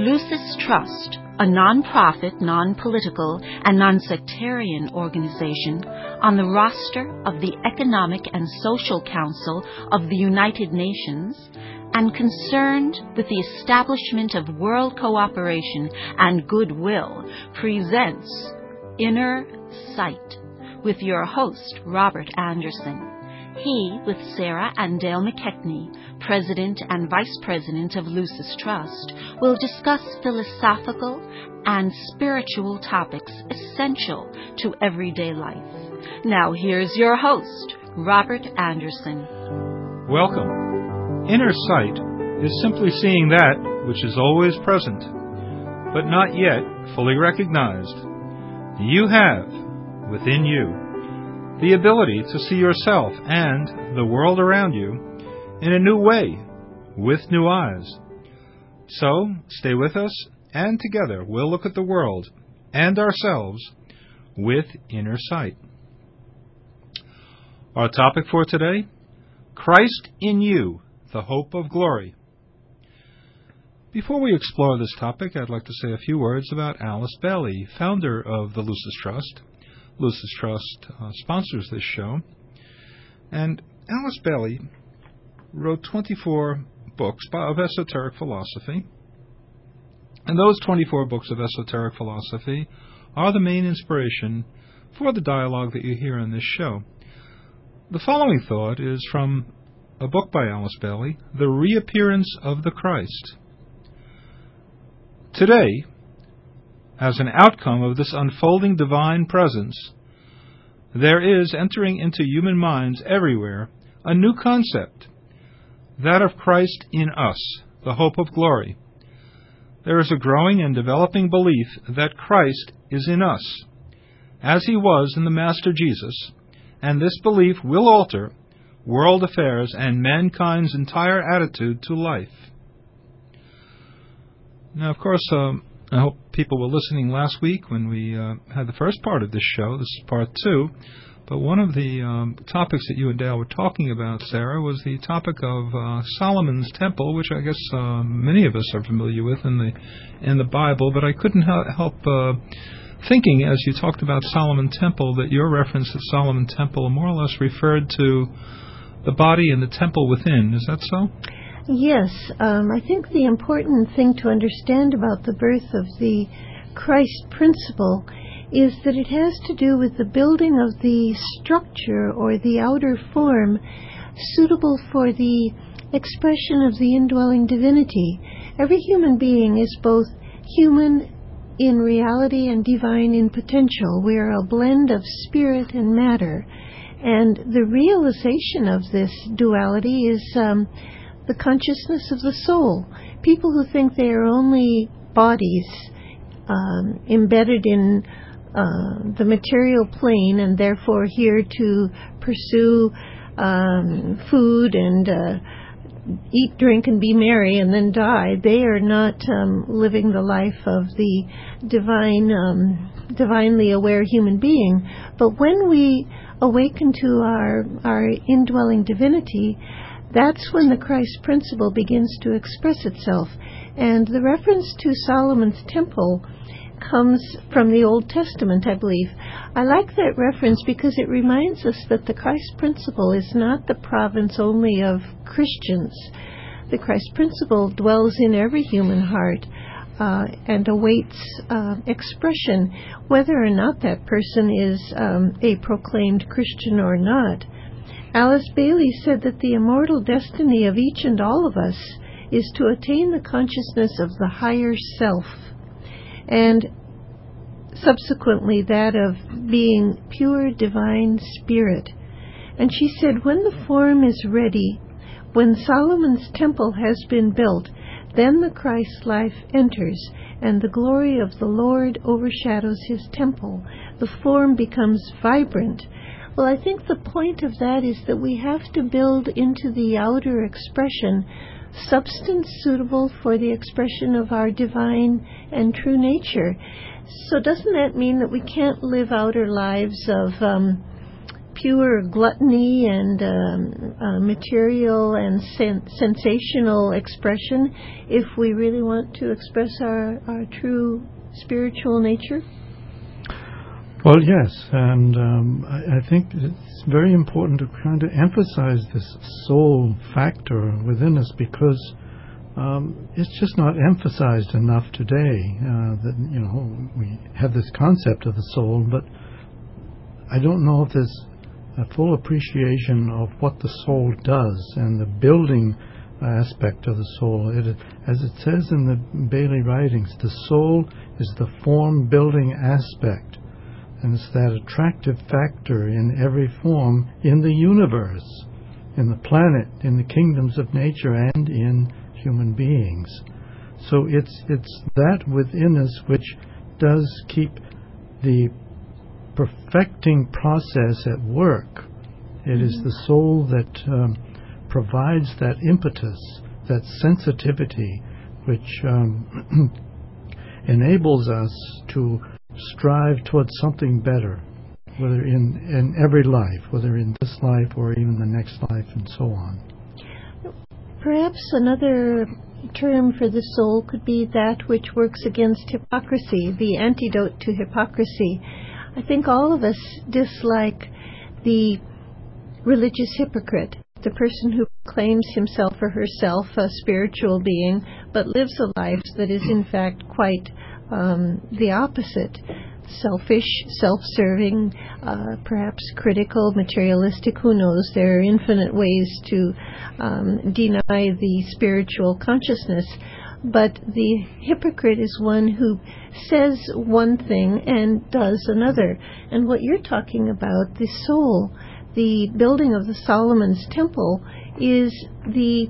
Lucis Trust, a non-profit, non-political, and non-sectarian organization on the roster of the Economic and Social Council of the United Nations, and concerned with the establishment of world cooperation and goodwill, presents Inner Sight with your host, Robert Anderson. He, with Sarah and Dale McKechnie, President and Vice President of Lucis Trust, will discuss philosophical and spiritual topics essential to everyday life. Now here's your host, Robert Anderson. Welcome. Inner sight is simply seeing that which is always present, but not yet fully recognized. You have, within you, the ability to see yourself and the world around you in a new way, with new eyes. So, stay with us, and together we'll look at the world and ourselves with inner sight. Our topic for today, Christ in you, the hope of glory. Before we explore this topic, I'd like to say a few words about Alice Bailey, founder of the Lucis Trust. Lucis Trust sponsors this show. And Alice Bailey wrote 24 books of esoteric philosophy. And those 24 books of esoteric philosophy are the main inspiration for the dialogue that you hear on this show. The following thought is from a book by Alice Bailey, The Reappearance of the Christ. Today, as an outcome of this unfolding divine presence, there is entering into human minds everywhere a new concept, that of Christ in us, the hope of glory. There is a growing and developing belief that Christ is in us, as he was in the Master Jesus, and this belief will alter world affairs and mankind's entire attitude to life. Now, of course, I hope people were listening last week when we had the first part of this show. This is part 2. But one of the topics that you and Dale were talking about, Sarah, was the topic of Solomon's Temple, which I guess many of us are familiar with in the Bible. But I couldn't help thinking, as you talked about Solomon Temple, that your reference to Solomon Temple more or less referred to the body and the temple within. Is that so? Yes, I think the important thing to understand about the birth of the Christ principle is that it has to do with the building of the structure or the outer form suitable for the expression of the indwelling divinity. Every human being is both human in reality and divine in potential. We are a blend of spirit and matter. And the realization of this duality is the consciousness of the soul. People who think they are only bodies embedded in the material plane and therefore here to pursue food and eat, drink, and be merry and then die, they are not living the life of the divinely aware human being. But when we awaken to our indwelling divinity, that's when the Christ principle begins to express itself. And the reference to Solomon's Temple comes from the Old Testament, I believe. I like that reference because it reminds us that the Christ principle is not the province only of Christians. The Christ principle dwells in every human heart and awaits expression, whether or not that person is a proclaimed Christian or not. Alice Bailey said that the immortal destiny of each and all of us is to attain the consciousness of the higher self, and subsequently that of being pure divine spirit. And she said, when the form is ready, when Solomon's temple has been built, then the Christ life enters, and the glory of the Lord overshadows his temple. The form becomes vibrant. Well, I think the point of that is that we have to build into the outer expression substance suitable for the expression of our divine and true nature. So doesn't that mean that we can't live outer lives of pure gluttony and material and sensational expression if we really want to express our true spiritual nature? Well, yes, and I think it's very important to kind of emphasize this soul factor within us, because it's just not emphasized enough today. That we have this concept of the soul, but I don't know if there's a full appreciation of what the soul does and the building aspect of the soul. As it says in the Bailey writings, the soul is the form-building aspect, and it's that attractive factor in every form in the universe, in the planet, in the kingdoms of nature, and in human beings. So it's that within us which does keep the perfecting process at work. It is the soul that provides that impetus, that sensitivity, which enables us to strive towards something better, whether in every life, whether in this life or even the next life, and so on. Perhaps another term for the soul could be that which works against hypocrisy, the antidote to hypocrisy. I think all of us dislike the religious hypocrite, the person who claims himself or herself a spiritual being, but lives a life that is in fact quite the opposite. Selfish, self-serving, perhaps critical, materialistic, who knows. There are infinite ways to deny the spiritual consciousness. But the hypocrite is one who says one thing and does another. And what you're talking about, the soul, the building of the Solomon's temple, is the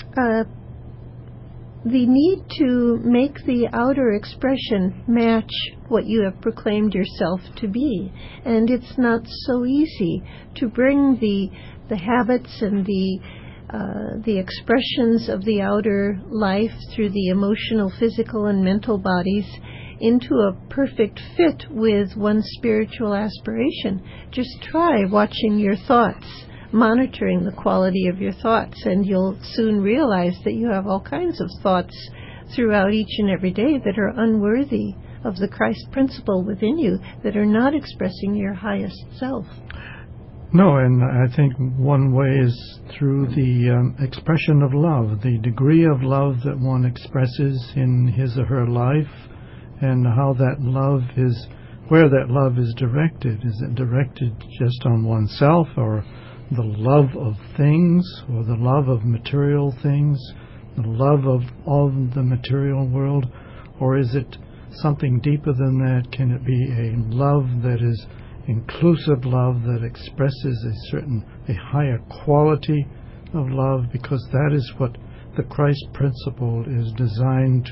need to make the outer expression match what you have proclaimed yourself to be. And it's not so easy to bring the habits and the expressions of the outer life through the emotional, physical, and mental bodies into a perfect fit with one's spiritual aspiration. Just try watching your thoughts, monitoring the quality of your thoughts, and you'll soon realize that you have all kinds of thoughts throughout each and every day that are unworthy of the Christ principle within you, that are not expressing your highest self. No, and I think one way is through the expression of love, the degree of love that one expresses in his or her life, and how that love is, where that love is directed. Is it directed just on oneself, or the love of things, or the love of material things, the love of all the material world, or is it something deeper than that? Can it be a love that is inclusive love, that expresses a higher quality of love, because that is what the Christ principle is designed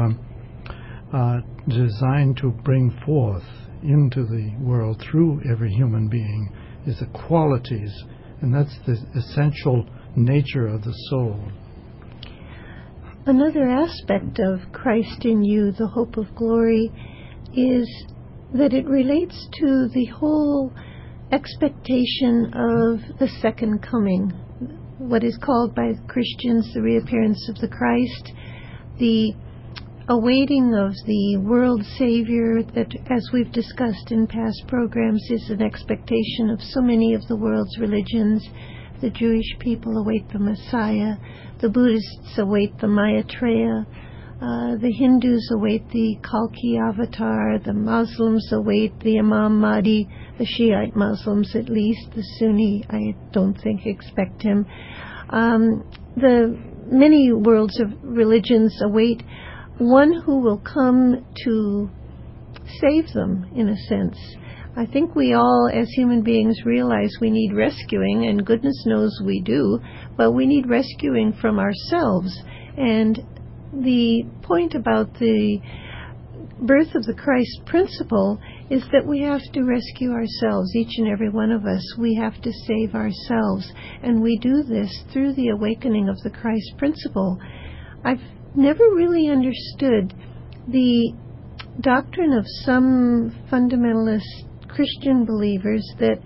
to bring forth into the world through every human being, is the qualities, and that's the essential nature of the soul. Another aspect of Christ in you, the hope of glory, is that it relates to the whole expectation of the second coming, what is called by Christians the reappearance of the Christ, the awaiting of the world Savior that, as we've discussed in past programs, is an expectation of so many of the world's religions. The Jewish people await the Messiah, the Buddhists await the Maitreya, the Hindus await the Kalki avatar, the Muslims await the Imam Mahdi, the Shiite Muslims at least, the Sunni I don't think expect him. The many worlds of religions await one who will come to save them, in a sense. I think we all, as human beings, realize we need rescuing, and goodness knows we do, but we need rescuing from ourselves. And the point about the birth of the Christ principle is that we have to rescue ourselves, each and every one of us. We have to save ourselves, and we do this through the awakening of the Christ principle. I've never really understood the doctrine of some fundamentalist Christian believers that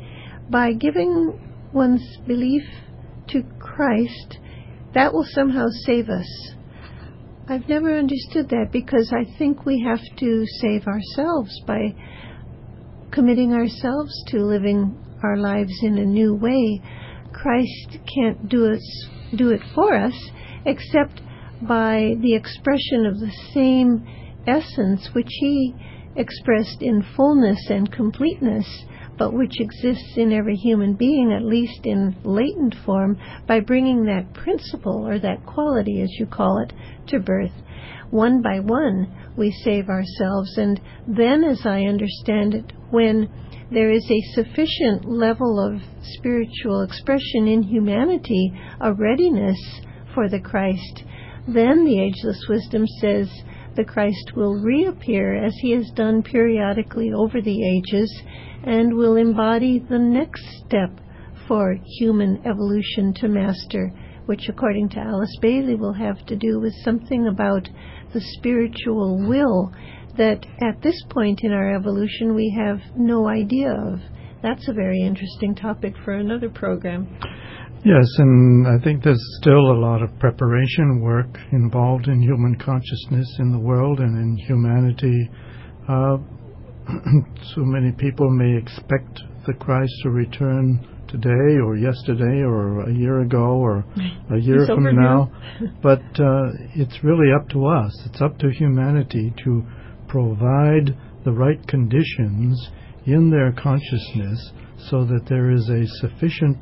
by giving one's belief to Christ, that will somehow save us. I've never understood that, because I think we have to save ourselves by committing ourselves to living our lives in a new way. Christ can't do it for us, except by the expression of the same essence which he expressed in fullness and completeness, but which exists in every human being, at least in latent form, by bringing that principle, or that quality, as you call it, to birth. One by one, we save ourselves, and then, as I understand it, when there is a sufficient level of spiritual expression in humanity, a readiness for the Christ, then the Ageless Wisdom says the Christ will reappear, as he has done periodically over the ages, and will embody the next step for human evolution to master, which, according to Alice Bailey, will have to do with something about the spiritual will that at this point in our evolution we have no idea of. That's a very interesting topic for another program. Yes, and I think there's still a lot of preparation work involved in human consciousness in the world and in humanity. So many people may expect the Christ to return today or yesterday or a year ago or a year from now. But it's really up to us. It's up to humanity to provide the right conditions in their consciousness so that there is a sufficient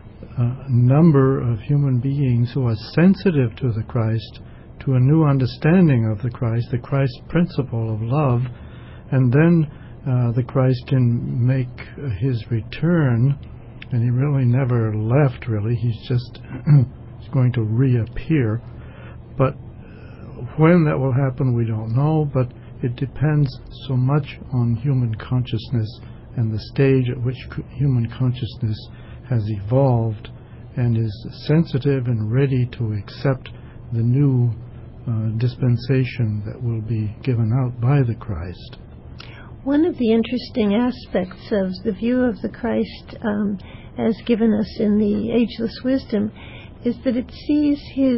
number of human beings who are sensitive to the Christ, to a new understanding of the Christ principle of love, and then the Christ can make his return. And he really never left, really. He's just he's going to reappear. But when that will happen, we don't know. But it depends so much on human consciousness and the stage at which human consciousness has evolved and is sensitive and ready to accept the new dispensation that will be given out by the Christ. One of the interesting aspects of the view of the Christ as given us in the Ageless Wisdom is that it sees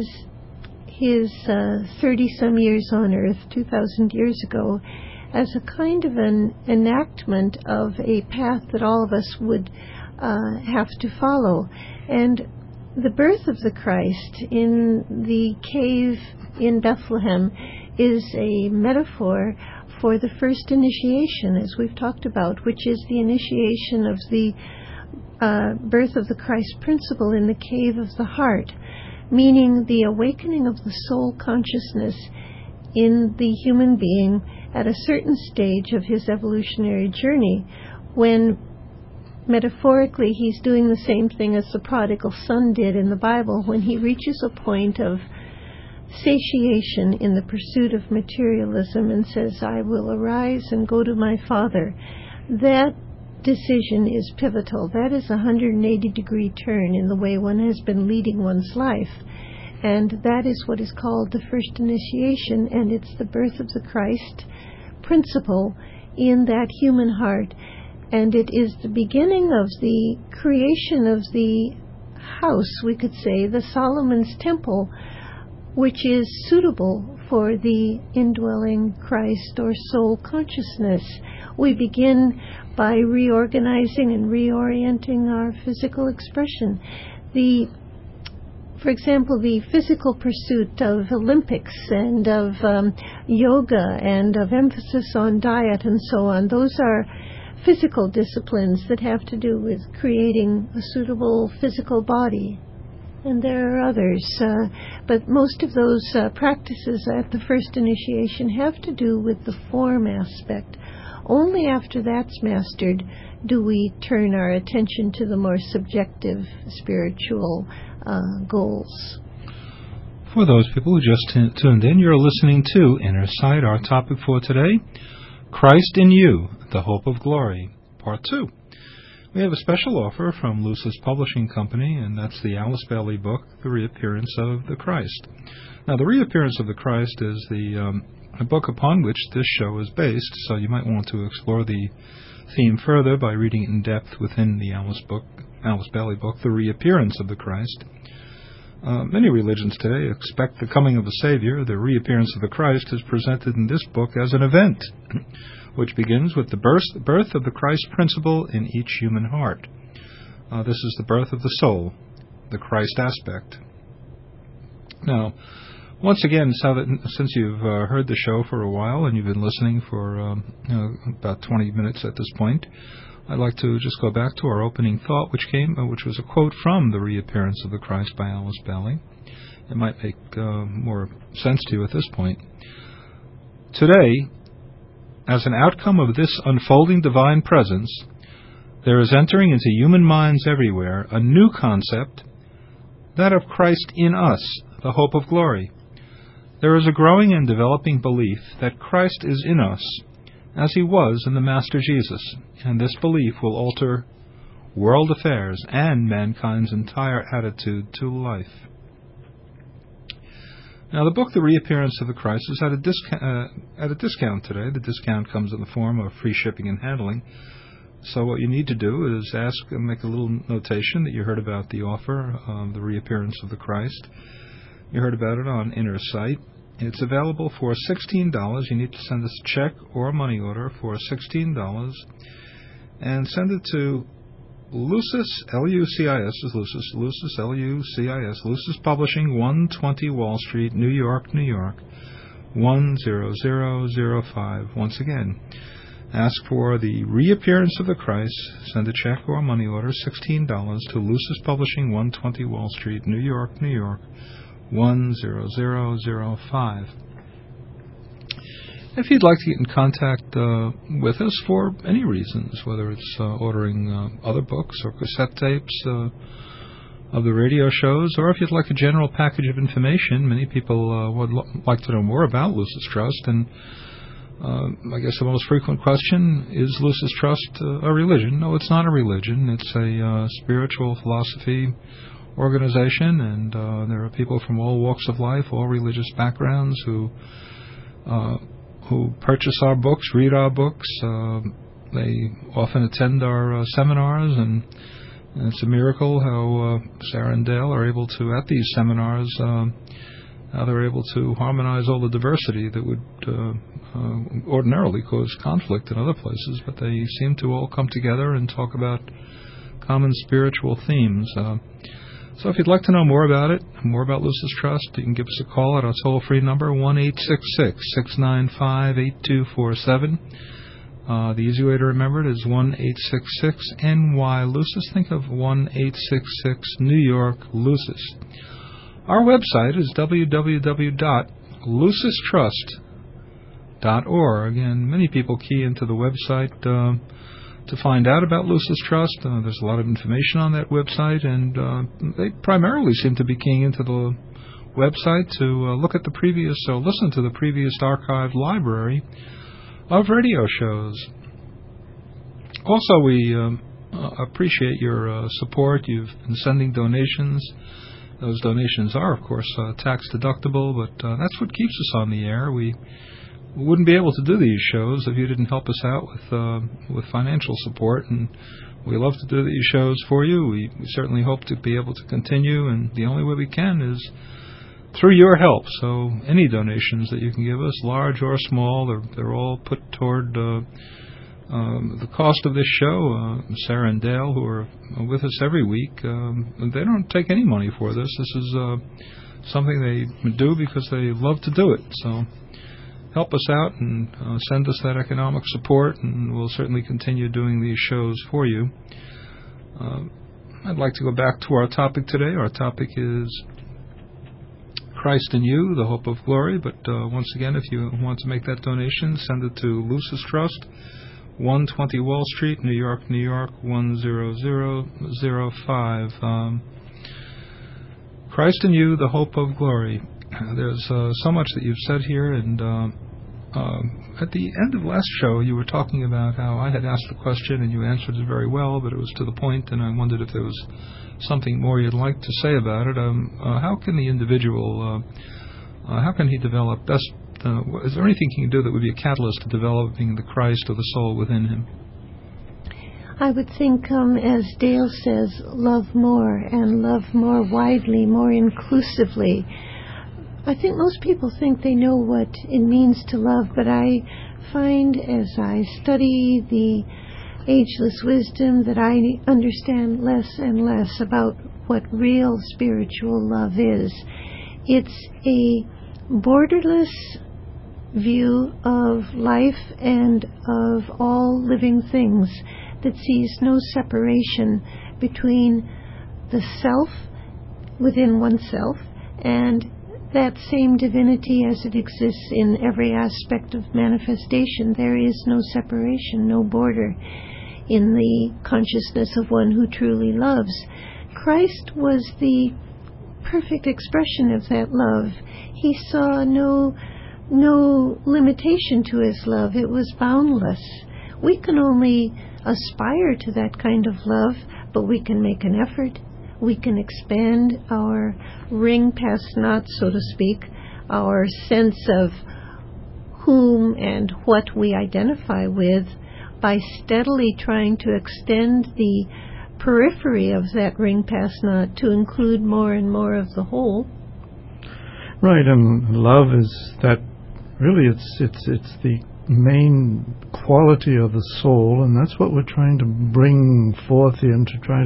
his 30-some years on Earth, 2,000 years ago, as a kind of an enactment of a path that all of us would have to follow. And the birth of the Christ in the cave in Bethlehem is a metaphor for the first initiation, as we've talked about, which is the initiation of the birth of the Christ principle in the cave of the heart, meaning the awakening of the soul consciousness in the human being at a certain stage of his evolutionary journey, when metaphorically he's doing the same thing as the prodigal son did in the Bible, when he reaches a point of satiation in the pursuit of materialism and says, I will arise and go to my Father. That decision is pivotal. That is a 180-degree turn in the way one has been leading one's life. And that is what is called the first initiation, and it's the birth of the Christ principle in that human heart. And it is the beginning of the creation of the house, we could say, the Solomon's temple, which is suitable for the indwelling Christ or soul consciousness. We begin by reorganizing and reorienting our physical expression. For example, the physical pursuit of Olympics and of yoga and of emphasis on diet and so on, those are physical disciplines that have to do with creating a suitable physical body. And there are others, but most of those practices at the first initiation have to do with the form aspect. Only after that's mastered do we turn our attention to the more subjective spiritual goals. For those people who just tuned in, you're listening to Inner Sight. Our topic for today, Christ in You, the Hope of Glory, Part 2. We have a special offer from Lucis Publishing Company, and that's the Alice Bailey book, The Reappearance of the Christ. Now, the reappearance of the Christ is the a book upon which this show is based, so you might want to explore the theme further by reading it in depth within the Alice Bailey book, The Reappearance of the Christ. Many religions today expect the coming of a Savior. The reappearance of the Christ is presented in this book as an event, which begins with the birth of the Christ principle in each human heart. This is the birth of the soul, the Christ aspect. Now, once again, since you've heard the show for a while and you've been listening for about 20 minutes at this point, I'd like to just go back to our opening thought, which was a quote from The Reappearance of the Christ by Alice Bailey. It might make more sense to you at this point. Today, as an outcome of this unfolding divine presence, there is entering into human minds everywhere a new concept, that of Christ in us, the hope of glory. There is a growing and developing belief that Christ is in us, as he was in the Master Jesus, and this belief will alter world affairs and mankind's entire attitude to life. Now, the book The Reappearance of the Christ is at a discount today. The discount comes in the form of free shipping and handling. So what you need to do is make a little notation that you heard about the offer, The Reappearance of the Christ. You heard about it on Inner Sight. It's available for $16. You need to send us a check or a money order for $16 and send it to Lucis, L-U-C-I-S, Lucis, L-U-C-I-S, Lucis Publishing, 120 Wall Street, New York, New York, 10005. Once again, ask for The Reappearance of the Christ. Send a check or a money order, $16 to Lucis Publishing, 120 Wall Street, New York, New York, 10005. If you'd like to get in contact with us for any reasons, whether it's ordering other books or cassette tapes of the radio shows, or if you'd like a general package of information, many people would like to know more about Lucis Trust. And I guess the most frequent question is Lucis Trust a religion? No, it's not a religion. It's a spiritual philosophy organization, and there are people from all walks of life, all religious backgrounds, who purchase our books, read our books. They often attend our seminars, and it's a miracle how Sarah and Dale are able to, at these seminars, how they're able to harmonize all the diversity that would ordinarily cause conflict in other places, but they seem to all come together and talk about common spiritual themes. So if you'd like to know more about it, more about Lucis Trust, you can give us a call at our toll-free number, 1-866-695-8247. The easy way to remember it is 1-866-NY-LUCIS. Think of 1-866-New York Lucis. Our website is www.lucistrust.org. Again, many people key into the website to find out about Lucis Trust. There's a lot of information on that website, and they primarily seem to be keying into the website to look at the previous, or listen to the previous archived library of radio shows. Also, we appreciate your support. You've been sending donations. Those donations are, of course, tax deductible, but that's what keeps us on the air. We wouldn't be able to do these shows if you didn't help us out with financial support, and we love to do these shows for you. We certainly hope to be able to continue, and the only way we can is through your help. So any donations that you can give us, large or small, they're all put toward the cost of this show. Sarah and Dale, who are with us every week, they don't take any money for this. This is something they do because they love to do it. So help us out and send us that economic support, and we'll certainly continue doing these shows for you. I'd like to go back to our topic today. Our topic is Christ in You, the Hope of Glory. But once again, if you want to make that donation, send it to Lucis Trust, 120 Wall Street, New York, New York, 10005. Christ in You, the Hope of Glory. There's so much that you've said here, and at the end of last show, you were talking about how I had asked the question and you answered it very well, but it was to the point, and I wondered if there was something more you'd like to say about it. How can the individual, how can he develop best is there anything he can do that would be a catalyst to developing the Christ or the soul within him? I would think, as Dale says, love more and love more widely, more inclusively. I think most people think they know what it means to love, but I find as I study the ageless wisdom that I understand less and less about what real spiritual love is. It's a borderless view of life and of all living things that sees no separation between the self within oneself and that same divinity as it exists in every aspect of manifestation. There is no separation, no border in the consciousness of one who truly loves. Christ was the perfect expression of that love. He saw no limitation to his love. It was boundless. We can only aspire to that kind of love, but we can make an effort. We can expand our ring past knots, so to speak, our sense of whom and what we identify with by steadily trying to extend the periphery of that ring past knot to include more and more of the whole. Right, and love is that really it's the main quality of the soul, and that's what we're trying to bring forth here and to try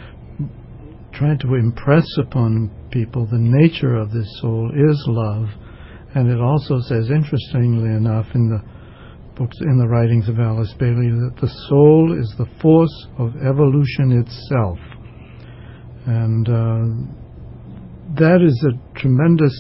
to impress upon people. The nature of this soul is love, and it also says, interestingly enough, in the books, in the writings of Alice Bailey, that the soul is the force of evolution itself, and that is a tremendous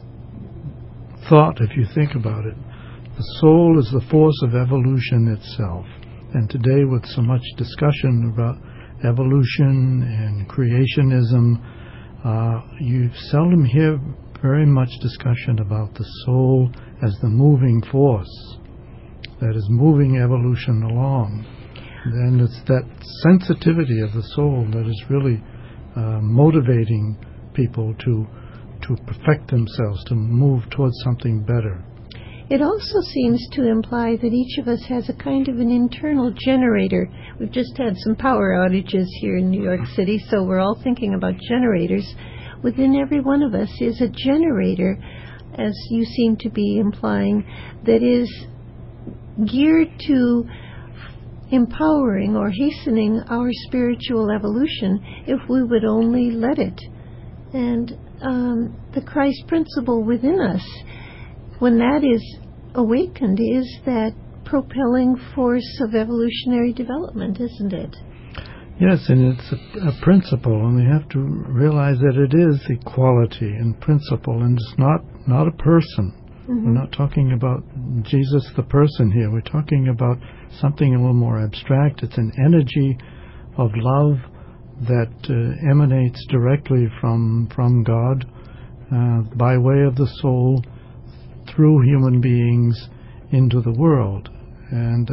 thought if you think about it. The soul is the force of evolution itself. And today, with so much discussion about evolution and creationism, you seldom hear very much discussion about the soul as the moving force that is moving evolution along. And it's that sensitivity of the soul that is really motivating people to perfect themselves, to move towards something better. It also seems to imply that each of us has a kind of an internal generator. We've just had some power outages here in New York City, so we're all thinking about generators. Within every one of us is a generator, as you seem to be implying, that is geared to empowering or hastening our spiritual evolution if we would only let it. And the Christ principle within us, when that is awakened, is that propelling force of evolutionary development, isn't it? Yes, and it's a principle, and we have to realize that it is equality and principle, and it's not a person. Mm-hmm. We're not talking about Jesus the person here. We're talking about something a little more abstract. It's an energy of love that emanates directly from God by way of the soul through human beings into the world. And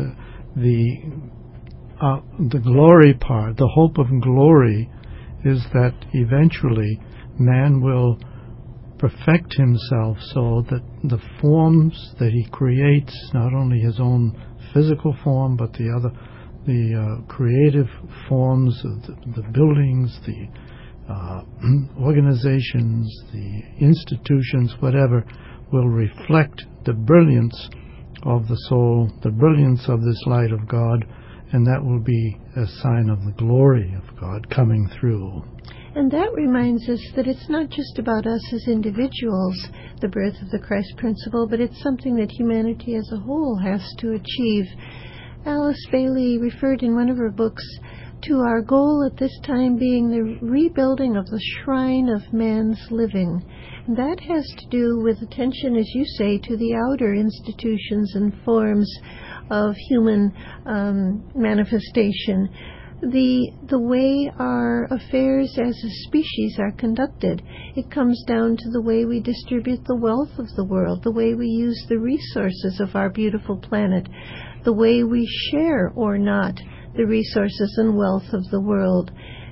the glory part, the hope of glory, is that eventually man will perfect himself so that the forms that he creates, not only his own physical form, but the creative forms of the buildings, the organizations, the institutions, whatever, will reflect the brilliance of the soul, the brilliance of this light of God, and that will be a sign of the glory of God coming through. And that reminds us that it's not just about us as individuals, the birth of the Christ principle, but it's something that humanity as a whole has to achieve. Alice Bailey referred in one of her books to our goal at this time being the rebuilding of the shrine of man's living. And that has to do with attention, as you say, to the outer institutions and forms of human manifestation. The way our affairs as a species are conducted, it comes down to the way we distribute the wealth of the world, the way we use the resources of our beautiful planet, the way we share or not the resources and wealth of the world.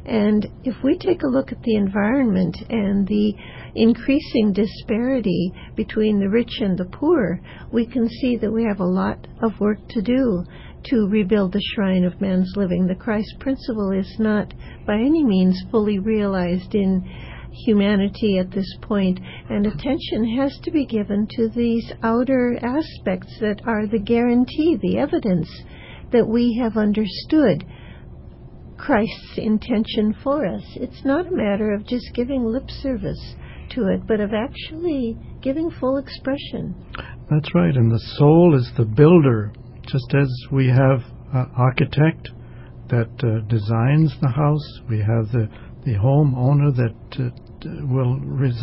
And if we take a look at the environment and the increasing disparity between the rich and the poor, we can see that we have a lot of work to do to rebuild the shrine of man's living. The Christ principle is not by any means fully realized in humanity at this point, and attention has to be given to these outer aspects that are the guarantee, the evidence that we have understood Christ's intention for us. It's not a matter of just giving lip service to it, but of actually giving full expression. That's right, and the soul is the builder. Just as we have an architect that designs the house, we have the homeowner that will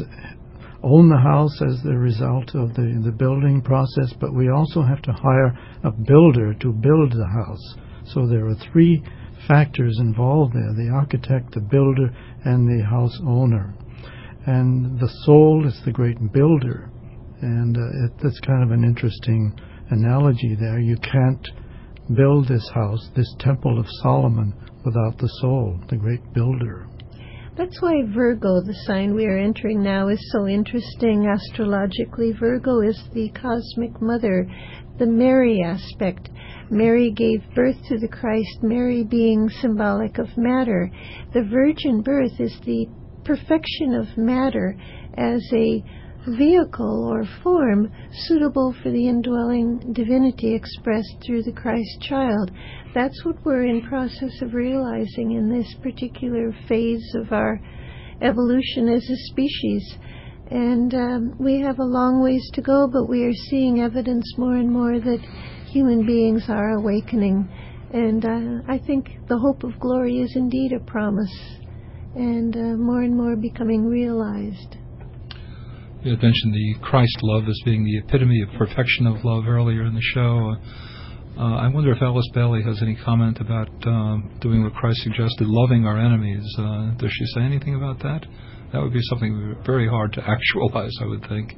own the house as the result of the building process, but we also have to hire a builder to build the house. So there are three factors involved there: the architect, the builder, and the house owner. And the soul is the great builder. And that's kind of an interesting analogy there. You can't build this house, this Temple of Solomon, without the soul, the great builder. That's why Virgo, the sign we are entering now, is so interesting astrologically. Virgo is the cosmic mother, the Mary aspect. Mary gave birth to the Christ, Mary being symbolic of matter. The virgin birth is the perfection of matter as a vehicle or form suitable for the indwelling divinity expressed through the Christ child. That's what we're in process of realizing in this particular phase of our evolution as a species. And we have a long ways to go, but we are seeing evidence more and more that human beings are awakening. And I think the hope of glory is indeed a promise, and more becoming realized. You had mentioned the Christ love as being the epitome of perfection of love earlier in the show. I wonder if Alice Bailey has any comment about doing what Christ suggested, loving our enemies. Does she say anything about that? That would be something very hard to actualize, I would think.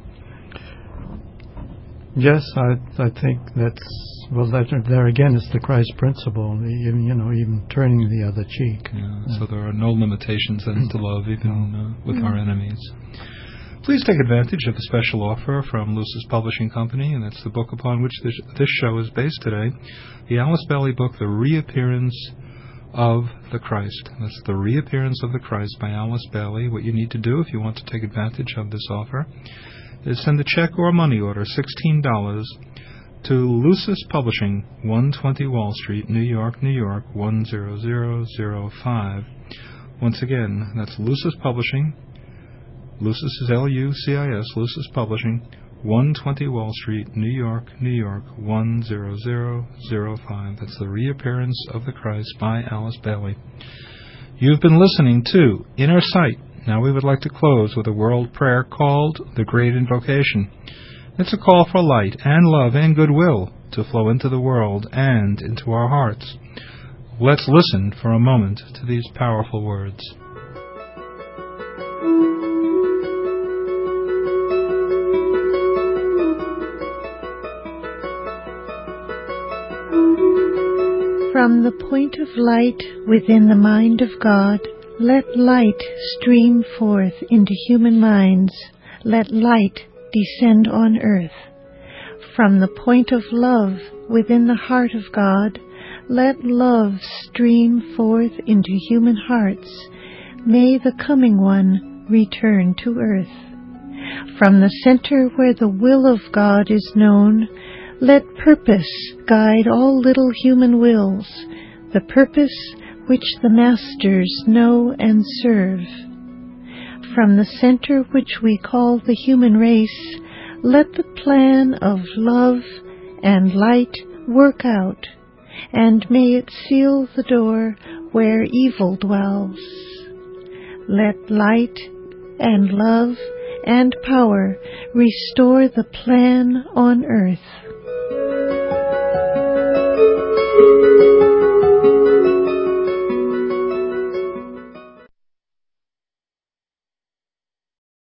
Yes, I think that there again is the Christ principle, even turning the other cheek. Yeah, so there are no limitations then to love, even with our enemies. Please take advantage of the special offer from Lucis Publishing Company, and that's the book upon which this show is based today, the Alice Bailey book, The Reappearance of the Christ. That's The Reappearance of the Christ by Alice Bailey. What you need to do if you want to take advantage of this offer is send a check or a money order, $16, to Lucis Publishing, 120 Wall Street, New York, New York, 10005. Once again, that's Lucis Publishing. Lucis is L-U-C-I-S, Lucis Publishing, 120 Wall Street, New York, New York, 10005. That's The Reappearance of the Christ by Alice Bailey. You've been listening to Inner Sight. Now we would like to close with a world prayer called The Great Invocation. It's a call for light and love and goodwill to flow into the world and into our hearts. Let's listen for a moment to these powerful words. From the point of light within the mind of God, let light stream forth into human minds. Let light descend on earth. From the point of love within the heart of God, let love stream forth into human hearts. May the coming one return to earth. From the center where the will of God is known, let purpose guide all little human wills, the purpose which the masters know and serve. From the center which we call the human race, let the plan of love and light work out, and may it seal the door where evil dwells. Let light and love and power restore the plan on earth.